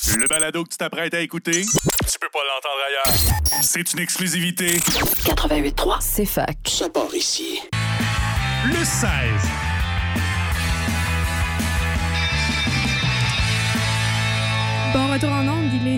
Le balado que tu t'apprêtes à écouter, tu peux pas l'entendre ailleurs. C'est une exclusivité. 88.3, c'est fac. Ça part ici. Le 16. Bon retour en ondes, il est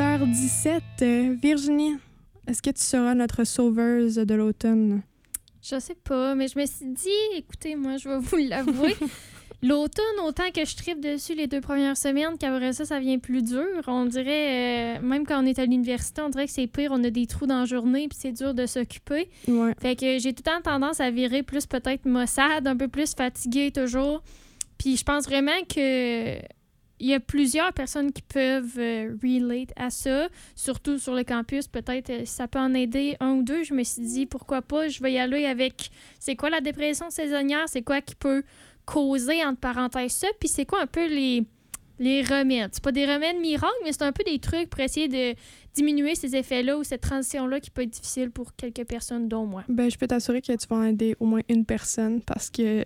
16h17. Virginie, est-ce que tu seras notre sauveuse de l'automne? Je sais pas, mais je me suis dit, écoutez, moi, je vais vous l'avouer, l'automne, autant que je tripe dessus les 2 premières semaines, qu'après ça, ça vient plus dur. On dirait, même quand on est à l'université, on dirait que c'est pire, on a des trous dans la journée, puis c'est dur de s'occuper. Ouais. Fait que j'ai tout le temps tendance à virer plus peut-être maussade, un peu plus fatiguée toujours. Puis je pense vraiment que il y a plusieurs personnes qui peuvent relate à ça, surtout sur le campus. Peut-être si ça peut en aider un ou deux. Je me suis dit, pourquoi pas, je vais y aller avec c'est quoi la dépression saisonnière, c'est quoi qui peut causer, entre parenthèses, ça, puis c'est quoi un peu les remèdes. C'est pas des remèdes miracles, mais c'est un peu des trucs pour essayer de diminuer ces effets-là ou cette transition-là qui peut être difficile pour quelques personnes, dont moi. Ben, je peux t'assurer que tu vas aider au moins une personne parce que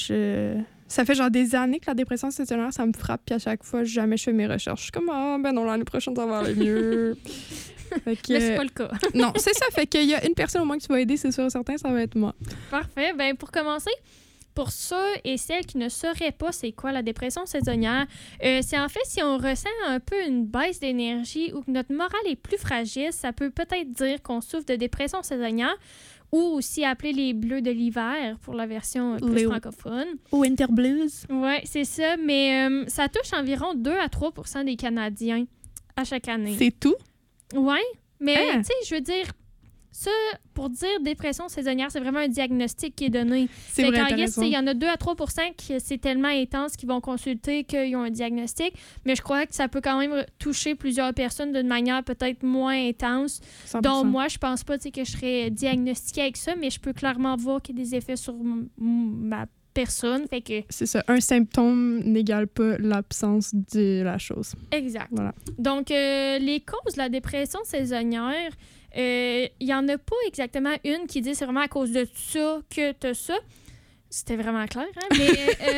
ça fait genre des années que la dépression saisonnière, ça me frappe, puis à chaque fois, jamais je fais mes recherches. Je suis comme, ben non, l'année prochaine, ça va aller mieux. Fait que, Mais c'est pas le cas. non, c'est ça. Fait qu'il y a une personne au moins que tu vas aider, c'est sûr et certain, ça va être moi. Parfait. Ben pour commencer, pour ceux et celles qui ne sauraient pas c'est quoi la dépression saisonnière, c'est en fait si on ressent un peu une baisse d'énergie ou que notre morale est plus fragile, ça peut peut-être dire qu'on souffre de dépression saisonnière ou aussi appelé les bleus de l'hiver pour la version plus francophone. Winter Blues. Oui, c'est ça, mais ça touche environ 2 à 3 % des Canadiens à chaque année. C'est tout? Oui, mais tu sais, je veux dire, ça, pour dire dépression saisonnière, c'est vraiment un diagnostic qui est donné. C'est vrai, t'as raison. Il y en a 2 à 3 % qui c'est tellement intense qu'ils vont consulter qu'ils ont un diagnostic, mais je crois que ça peut quand même toucher plusieurs personnes d'une manière peut-être moins intense. 100%. Donc moi, je pense pas que je serais diagnostiquée avec ça, mais je peux clairement voir qu'il y a des effets sur ma personne. Fait que... C'est ça. Un symptôme n'égale pas l'absence de la chose. Exact. Voilà. Donc, les causes de la dépression saisonnière, il n'y en a pas exactement une qui dit c'est vraiment à cause de ça que tu as ça. C'était vraiment clair, hein? Mais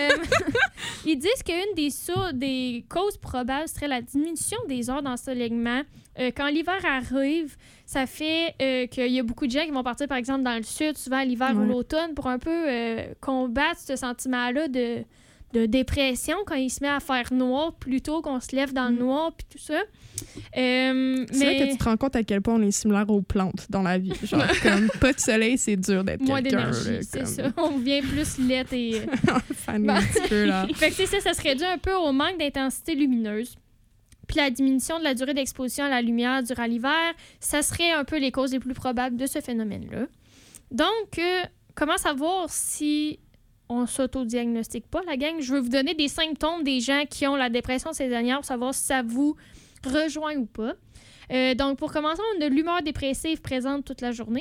ils disent qu'une des causes probables serait la diminution des heures d'ensoleillement. Quand l'hiver arrive, ça fait qu'il y a beaucoup de gens qui vont partir, par exemple, dans le sud, souvent l'hiver ou l'automne, pour un peu combattre ce sentiment-là de dépression quand il se met à faire noir plutôt qu'on se lève dans le noir puis tout ça. C'est vrai que tu te rends compte à quel point on est similaire aux plantes dans la vie. Genre, comme pas de soleil, c'est dur d'être moins quelqu'un. d'énergie, là, c'est comme... ça. On devient plus laite et... Fanny, un petit peu, là. Fait que c'est ça serait dû un peu au manque d'intensité lumineuse. Puis la diminution de la durée d'exposition à la lumière durant l'hiver, ça serait un peu les causes les plus probables de ce phénomène-là. Donc, comment savoir si on s'auto-diagnostique pas, la gang? Je veux vous donner des symptômes des gens qui ont la dépression saisonnière pour savoir si ça vous rejoint ou pas. Donc, pour commencer, on a l'humeur dépressive présente toute la journée.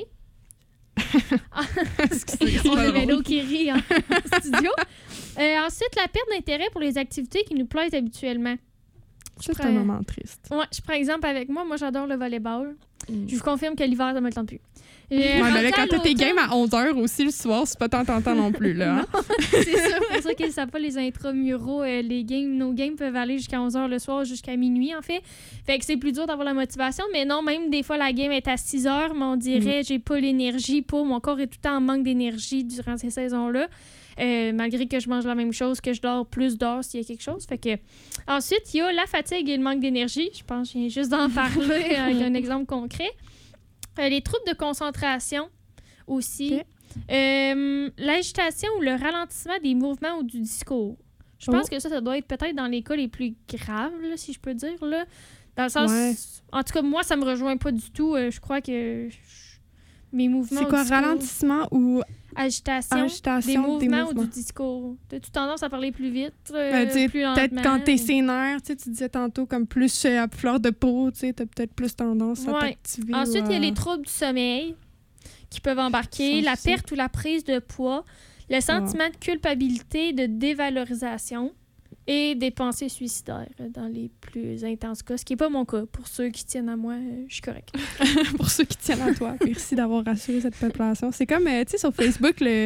On a Vélo qui rit en studio. Ensuite, la perte d'intérêt pour les activités qui nous plaisent habituellement. C'est un moment triste. Ouais, je prends exemple avec moi. Moi, j'adore le volleyball. Je vous confirme que l'hiver, ça me le tente plus. Ouais, mais là, quand t'as tes games à 11h aussi le soir, c'est pas tant tentant non plus, là. Non, c'est ça. Pour ça qu'ils ne savent pas les intramuraux, nos games peuvent aller jusqu'à 11h le soir, jusqu'à minuit, en fait. Fait que c'est plus dur d'avoir la motivation. Mais non, même des fois, la game est à 6h, mais on dirait j'ai pas l'énergie pour. Mon corps est tout le temps en manque d'énergie durant ces saisons-là. Malgré que je mange la même chose, que je dors plus d'heures s'il y a quelque chose. Fait que... Ensuite, il y a la fatigue et le manque d'énergie. Je pense que je viens juste d'en parler avec un exemple concret. Les troubles de concentration aussi. Okay. L'agitation ou le ralentissement des mouvements ou du discours. Je pense que ça doit être peut-être dans les cas les plus graves, là, si je peux dire. Là. Dans le sens... Ouais. En tout cas, moi, ça me rejoint pas du tout. Je crois que mes mouvements... C'est quoi, ralentissement ou... Agitation des mouvements ou du discours. T'as-tu tendance à parler plus vite, plus lentement? Peut-être quand t'es sénère, tu disais tantôt comme plus à fleur de peau, t'as peut-être plus tendance à t'activer. Ensuite, il y a les troubles du sommeil qui peuvent embarquer, la perte ou la prise de poids, le sentiment de culpabilité, de dévalorisation et des pensées suicidaires dans les plus intenses cas, ce qui n'est pas mon cas. Pour ceux qui tiennent à moi, je suis correcte. Pour ceux qui tiennent à toi, merci d'avoir rassuré cette population. C'est comme, tu sais, sur Facebook,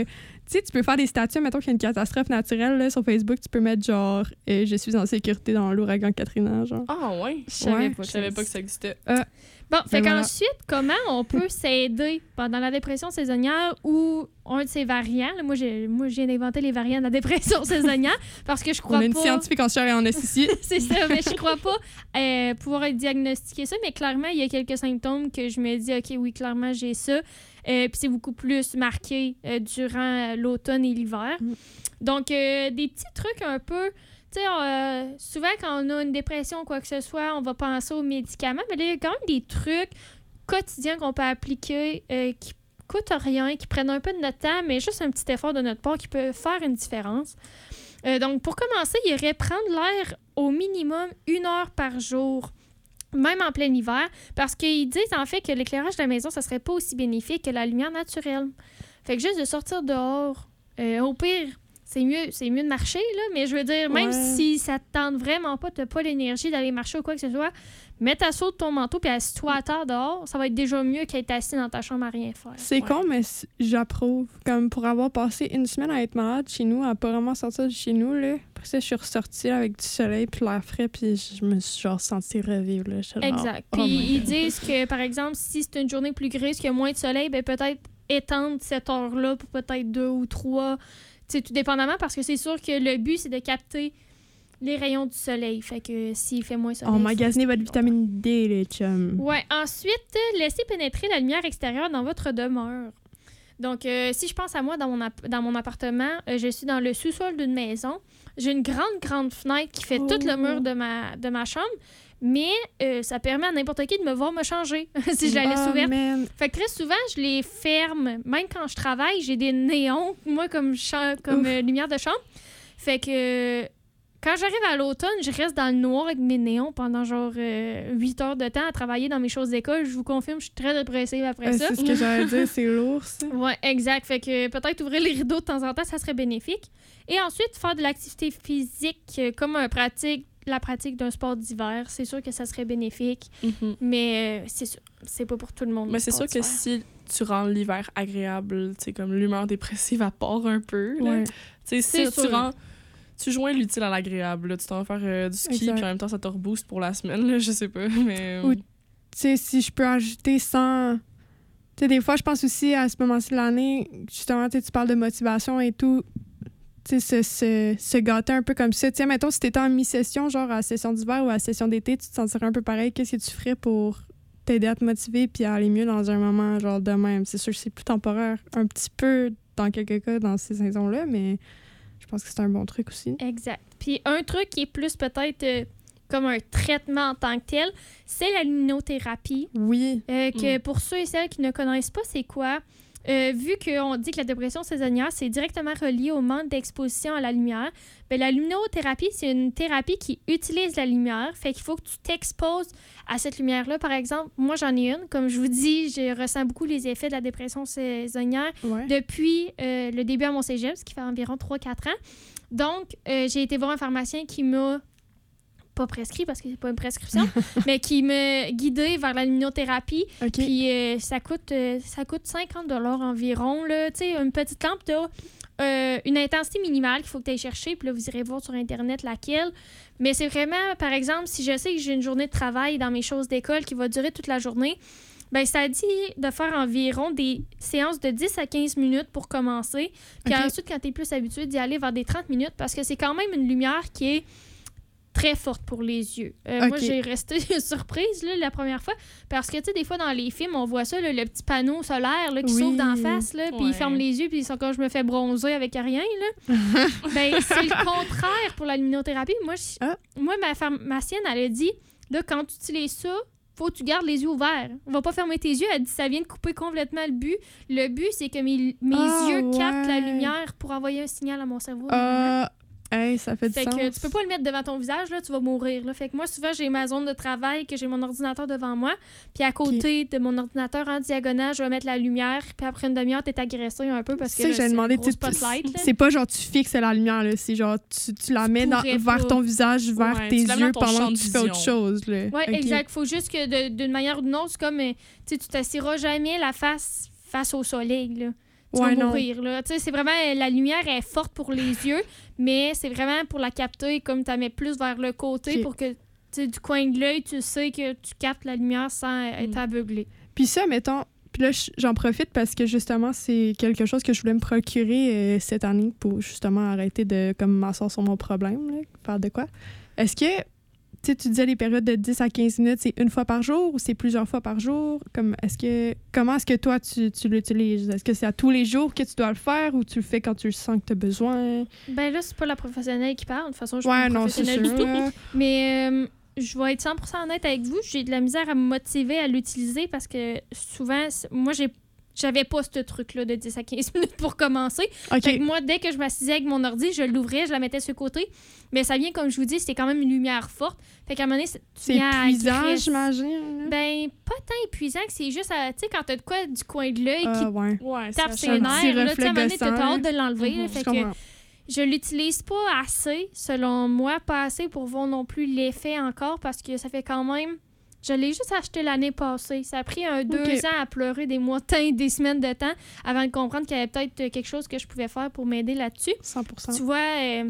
sais, tu peux faire des statuts, mettons qu'il y a une catastrophe naturelle là, sur Facebook, tu peux mettre genre je suis en sécurité dans l'ouragan Katrina, genre. Ah ouais? Je savais Je savais pas que ça existait. Bon, fait voilà. qu'ensuite, comment on peut s'aider pendant la dépression saisonnière ou un de ses variants? Là, moi, je viens d'inventer les variants de la dépression saisonnière parce que je crois On a une pas... scientifique en chair et en os ici. C'est ça, mais je crois pas pouvoir être diagnostiqué ça, mais clairement, il y a quelques symptômes que je me dis, OK, oui, clairement, j'ai ça. Puis c'est beaucoup plus marqué durant l'automne et l'hiver. Donc, des petits trucs un peu... Tu sais, souvent, quand on a une dépression ou quoi que ce soit, on va penser aux médicaments, mais là, il y a quand même des trucs quotidiens qu'on peut appliquer qui coûtent rien, qui prennent un peu de notre temps, mais juste un petit effort de notre part qui peut faire une différence. Donc, pour commencer, il irait prendre l'air au minimum 1 heure par jour, même en plein hiver, parce qu'ils disent en fait que l'éclairage de la maison, ça serait pas aussi bénéfique que la lumière naturelle. Fait que juste de sortir dehors, au pire, c'est mieux de marcher, là, mais je veux dire, même si ça te tente vraiment pas, t'as pas l'énergie d'aller marcher ou quoi que ce soit, mets ta sauce de ton manteau puis assis-toi à terre dehors, ça va être déjà mieux qu'être assis dans ta chambre à rien faire. C'est con, mais j'approuve. Comme pour avoir passé une semaine à être malade chez nous, à pas vraiment sortir de chez nous, là. Après ça, je suis ressortie avec du soleil puis l'air frais, puis je me suis genre sentie revivre, là. Exact. Puis ils disent que, par exemple, si c'est une journée plus grise, qu'il y a moins de soleil, ben peut-être étendre cette heure-là pour peut-être 2 ou 3. C'est tout dépendamment parce que c'est sûr que le but, c'est de capter les rayons du soleil. Fait que s'il fait moins soleil... Emmagasiner votre vitamine D, les chums. Ouais. Ensuite, laissez pénétrer la lumière extérieure dans votre demeure. Donc, si je pense à moi, dans mon appartement, je suis dans le sous-sol d'une maison. J'ai une grande fenêtre qui fait tout le mur de ma chambre. Mais ça permet à n'importe qui de me voir me changer si je la laisse ouverte. Man. Fait que très souvent, je les ferme. Même quand je travaille, j'ai des néons, moi, comme lumière de chambre. Fait que quand j'arrive à l'automne, je reste dans le noir avec mes néons pendant genre 8 heures de temps à travailler dans mes choses d'école. Je vous confirme, je suis très dépressive après ça. C'est ce que j'allais dire, c'est lourd, ça. Ouais, exact. Fait que peut-être ouvrir les rideaux de temps en temps, ça serait bénéfique. Et ensuite, faire de l'activité physique comme la pratique d'un sport d'hiver, c'est sûr que ça serait bénéfique, mais c'est sûr, c'est pas pour tout le monde. Mais c'est sûr que si tu rends l'hiver agréable, tu sais, comme l'humeur dépressive, elle part un peu. Ouais. Tu sais, si tu joins l'utile à l'agréable, là, tu t'en vas faire du ski, puis en même temps, ça te rebooste pour la semaine, là, je sais pas, mais... Ou, tu sais, si je peux ajouter sans... Tu sais, des fois, je pense aussi à ce moment-ci de l'année, justement, tu parles de motivation et tout, tu sais, se gâter un peu comme ça. Tiens, mettons, si t'étais en mi-session, genre à la session d'hiver ou à la session d'été, tu te sentirais un peu pareil. Qu'est-ce que tu ferais pour t'aider à te motiver puis à aller mieux dans un moment genre de même? C'est sûr que c'est plus temporaire, un petit peu dans quelques cas dans ces saisons-là, mais je pense que c'est un bon truc aussi. Exact. Puis un truc qui est plus peut-être comme un traitement en tant que tel, c'est la luminothérapie. Oui. Que pour ceux et celles qui ne connaissent pas, c'est quoi? Vu qu'on dit que la dépression saisonnière, c'est directement relié au manque d'exposition à la lumière, bien, la luminothérapie, c'est une thérapie qui utilise la lumière. Fait qu'il faut que tu t'exposes à cette lumière-là. Par exemple, moi, j'en ai une. Comme je vous dis, je ressens beaucoup les effets de la dépression saisonnière depuis le début à mon cégep, ce qui fait environ 3-4 ans. Donc, j'ai été voir un pharmacien qui m'a pas prescrit parce que c'est pas une prescription, mais qui me guidait vers la luminothérapie. Okay. Puis ça coûte 50$ environ. Tu sais, une petite lampe, t'as une intensité minimale qu'il faut que tu ailles chercher. Puis là, vous irez voir sur Internet laquelle. Mais c'est vraiment, par exemple, si je sais que j'ai une journée de travail dans mes choses d'école qui va durer toute la journée, ben ça dit de faire environ des séances de 10 à 15 minutes pour commencer. Puis ensuite, quand tu es plus habitué, d'y aller vers des 30 minutes parce que c'est quand même une lumière qui est très forte pour les yeux. Moi, j'ai resté surprise là, la première fois parce que, tu sais, des fois, dans les films, on voit ça, là, le petit panneau solaire là, qui s'ouvre d'en face, puis ils ferment les yeux, puis quand je me fais bronzer avec rien, là. Ben, c'est le contraire pour la luminothérapie. Moi, ma pharmacienne, elle a dit, là, quand tu utilises ça, faut que tu gardes les yeux ouverts. On va pas fermer tes yeux. Elle dit, ça vient de couper complètement le but. Le but, c'est que mes yeux captent la lumière pour envoyer un signal à mon cerveau. Hey, ça fait du sens. Que tu peux pas le mettre devant ton visage, là, tu vas mourir. Là. Fait que moi, souvent, j'ai ma zone de travail, que j'ai mon ordinateur devant moi. Puis à côté de mon ordinateur, en diagonale, je vais mettre la lumière. Puis après une demi-heure, t'es agressé un peu parce que là, j'ai demandé, c'est pas genre tu fixes la lumière, là, c'est genre tu la mets vers ton visage, vers tes yeux pendant que tu fais autre chose. Là. Oui, exact. Faut juste que d'une manière ou d'une autre, c'est comme tu t'assiras jamais la face au soleil. Là. tu vas mourir. Là. Tu sais, c'est vraiment, la lumière est forte pour les yeux, mais c'est vraiment pour la capter, comme tu la mets plus vers le côté pour que, tu sais, du coin de l'œil, tu sais que tu captes la lumière sans être aveuglé. Puis ça, mettons, puis là, j'en profite parce que justement, c'est quelque chose que je voulais me procurer cette année pour justement arrêter de comme m'asseoir sur mon problème, là, faire de quoi. Est-ce que, tu disais les périodes de 10 à 15 minutes, c'est une fois par jour ou c'est plusieurs fois par jour? Comment est-ce que toi, tu l'utilises? Est-ce que c'est à tous les jours que tu dois le faire ou tu le fais quand tu sens que tu as besoin? Ben là, c'est pas la professionnelle qui parle. De toute façon, je suis pas non, professionnelle c'est sûr, du tout. Mais je vais être 100% honnête avec vous. J'ai de la misère à me motiver à l'utiliser parce que souvent, moi, j'avais pas ce truc-là de 10 à 15 minutes pour commencer. Okay. Fait que moi, dès que je m'assisais avec mon ordi, je l'ouvrais, je la mettais sur le côté. Mais ça vient, comme je vous dis, c'était quand même une lumière forte. Fait qu'à un moment donné, c'est épuisant, j'imagine. Ben, pas tant épuisant que c'est juste, tu sais, quand t'as de quoi du coin de l'œil qui tape ses nerfs, là, tu sais, à un moment donné, t'as hâte de l'enlever. Fait que je l'utilise pas assez, selon moi, pas assez pour voir non plus l'effet encore, parce que ça fait quand même... Je l'ai juste acheté l'année passée. Ça a pris 2 ans à pleurer des mois, des semaines de temps avant de comprendre qu'il y avait peut-être quelque chose que je pouvais faire pour m'aider là-dessus. 100%. Tu vois,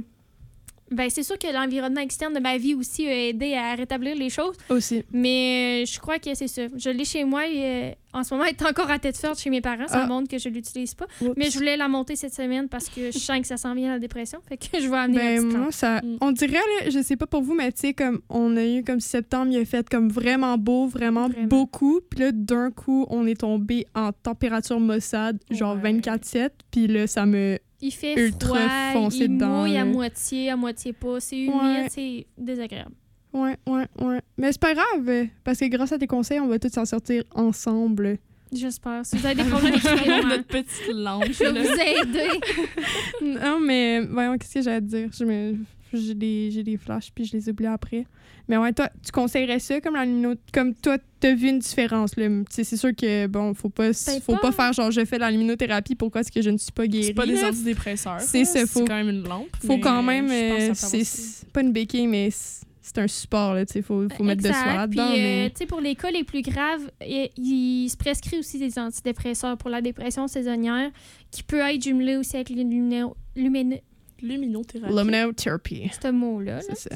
ben c'est sûr que l'environnement externe de ma vie aussi a aidé à rétablir les choses. Aussi. Mais je crois que c'est ça. Je l'ai chez moi et en ce moment, elle est encore à tête forte chez mes parents. Ça montre que je l'utilise pas. Oups. Mais je voulais la monter cette semaine parce que je sens que ça s'en vient la dépression. Fait que je vais amener la petite moi, ça, on dirait, là, je sais pas pour vous, mais tu sais, comme on a eu comme septembre, il a fait comme vraiment beau, vraiment beaucoup. Puis là, d'un coup, on est tombé en température maussade, genre 24/7. Puis là, ça me... Il fait ultra froid, foncé il dedans, mouille là. à moitié pas. C'est humide, c'est désagréable. Ouais. Mais c'est pas grave, parce que grâce à tes conseils, on va tous s'en sortir ensemble. J'espère. Si vous avez des problèmes, écrivez-moi. Notre petite lampe. Je vais vous aider. Non, mais voyons, qu'est-ce que j'allais te dire? J'ai des flashs, puis je les oublie après. Mais ouais, toi, tu conseillerais ça comme la luminothérapie? Comme toi, t'as vu une différence, là. C'est sûr que, bon, faut pas faire genre, je fais la luminothérapie, pourquoi est-ce que je ne suis pas guérie? C'est pas des là? antidépresseurs. C'est ça, c'est quand même une lampe. Faut quand même... c'est c'est pas une béquille, mais c'est un support, là, tu sais, faut mettre de soi là-dedans. Puis, tu sais, pour les cas les plus graves, il se prescrit aussi des antidépresseurs pour la dépression saisonnière, qui peut être jumelé aussi avec luminothérapie. Ce mot-là. C'est ça.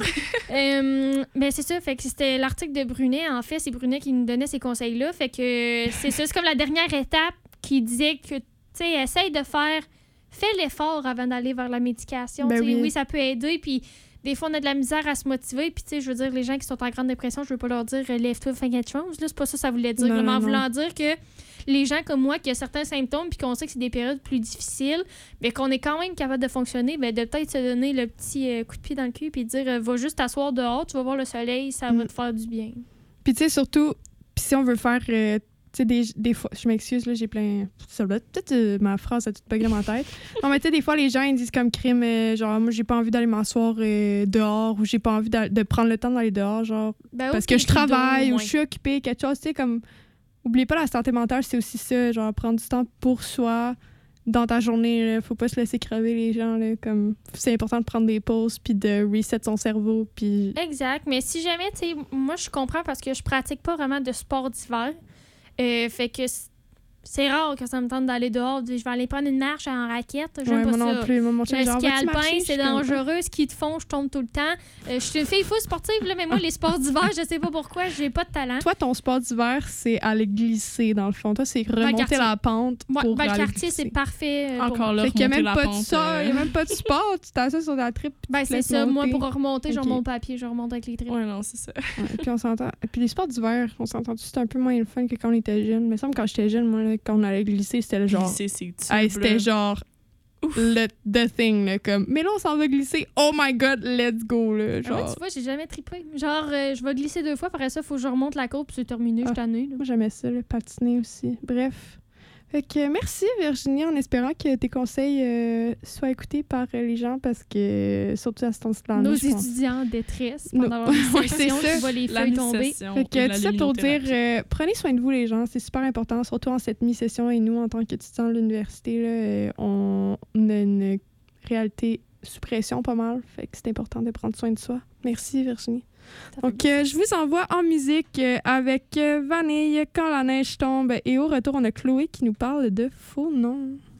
Mais c'est ça, fait que c'était l'article de Brunet. En fait, c'est Brunet qui nous donnait ces conseils-là. Fait que c'est ça, c'est comme la dernière étape qui disait que, tu sais, essaye de fais l'effort avant d'aller vers la médication. Oui, ça peut aider, puis des fois, on a de la misère à se motiver. Puis, tu sais, je veux dire, les gens qui sont en grande dépression, je veux pas leur dire lève-toi, fais quelque chose. Là, c'est pas ça que ça voulait dire. En voulant dire que les gens comme moi qui ont certains symptômes puis qu'on sait que c'est des périodes plus difficiles, mais qu'on est quand même capable de fonctionner, bien, de peut-être se donner le petit coup de pied dans le cul puis dire va juste t'asseoir dehors, tu vas voir le soleil, ça va te faire du bien. Puis, tu sais, surtout, si on veut faire. Tu sais, des fois, je m'excuse, là, j'ai plein... Ça doit peut-être ma phrase a toute buggée dans ma tête. Non, mais tu sais, des fois, les gens, ils disent comme crime, genre, moi, j'ai pas envie d'aller m'asseoir dehors ou j'ai pas envie de prendre le temps d'aller dehors, genre, parce que je travaille ou je suis occupée, quelque chose, tu sais, comme... Oubliez pas, la santé mentale, c'est aussi ça, genre, prendre du temps pour soi dans ta journée, là. Faut pas se laisser crever, les gens, là, comme... C'est important de prendre des pauses puis de reset son cerveau, puis... Exact, mais si jamais, tu sais, moi, je comprends parce que je pratique pas vraiment de sport d'hiver. Fait que c'est rare que ça me tente d'aller dehors. Je vais aller prendre une marche en raquette. J'aime pas moi ça. non plus. Moi, mon chum, le genre, ski alpin, c'est dangereux. Comme... Ski de fond, je tombe tout le temps. Je suis une fille full sportive, là, mais moi, les sports d'hiver, je sais pas pourquoi, j'ai pas de talent. Toi, ton sport d'hiver, c'est aller glisser, dans le fond. Toi, c'est remonter la pente pour aller le quartier, glisser. C'est parfait. Encore là, fait qu'il y a même la pas pente, de ça. Il y a même pas de sport. Tu t'assois sur la tripe. C'est ça. Moi, pour remonter, je Okay. remonte pas à pied, je remonte avec les tripes. Ouais, non, c'est ça. Puis on s'entend. Puis les sports d'hiver, on s'entend. C'est un peu moins le fun que quand on était jeune. Mais ça me semble quand j'étais jeune, moi, là, quand on allait glisser, c'était le genre. C'était genre the thing, là, comme. Mais là, on s'en va glisser. Oh my god, let's go, là. Genre. Moi, tu vois, j'ai jamais trippé. Genre, je vais glisser 2 fois, après ça, il faut que je remonte la côte, puis c'est terminé, je suis tannée. Moi, j'aimais ça, le patiner aussi. Bref. Fait que merci Virginie, en espérant que tes conseils soient écoutés par les gens parce que, surtout à ce temps-là, nos étudiants en détresse pendant leur session, tu vois les feuilles tomber. Fait que tout ça pour dire, prenez soin de vous les gens, c'est super important, surtout en cette mi-session et nous, en tant qu'étudiants de l'université, là, on a une réalité sous pression pas mal, fait que c'est important de prendre soin de soi. Merci Virginie. Donc, je vous envoie en musique avec Vanille, Quand la neige tombe. Et au retour, on a Chloé qui nous parle de faux noms.